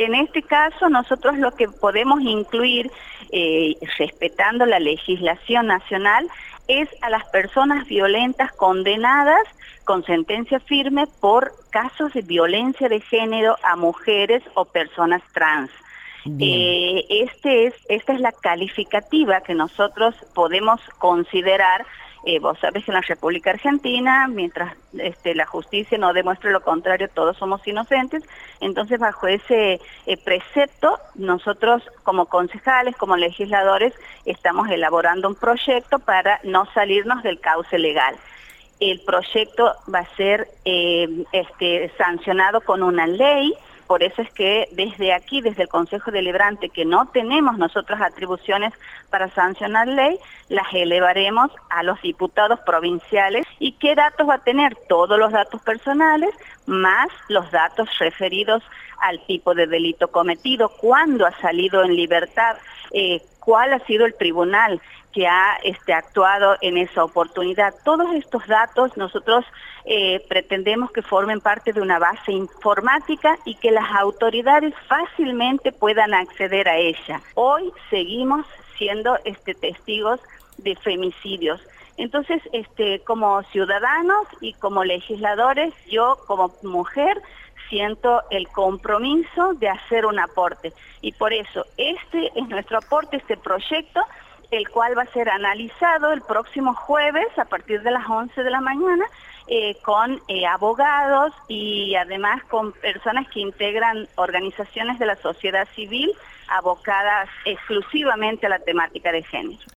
En este caso, nosotros lo que podemos incluir, respetando la legislación nacional, es a las personas violentas condenadas con sentencia firme por casos de violencia de género a mujeres o personas trans. Esta es la calificativa que nosotros podemos considerar. Vos sabés que en la República Argentina, mientras la justicia no demuestre lo contrario, todos somos inocentes. Entonces, bajo ese precepto, nosotros como concejales, como legisladores, estamos elaborando un proyecto para no salirnos del cauce legal. El proyecto va a ser sancionado con una ley. Por eso es que desde aquí, desde el Consejo Deliberante, que no tenemos nosotros atribuciones para sancionar ley, las elevaremos a los diputados provinciales. ¿Y qué datos va a tener? Todos los datos personales, más los datos referidos al tipo de delito cometido, cuándo ha salido en libertad, cuál ha sido el tribunal que ha actuado en esa oportunidad. Todos estos datos nosotros pretendemos que formen parte de una base informática y que las autoridades fácilmente puedan acceder a ella. Hoy seguimos siendo testigos de femicidios. Entonces, como ciudadanos y como legisladores, yo como mujer siento el compromiso de hacer un aporte. Y por eso, este es nuestro aporte, este proyecto, el cual va a ser analizado el próximo jueves a partir de las 11 de la mañana con abogados y además con personas que integran organizaciones de la sociedad civil abocadas exclusivamente a la temática de género.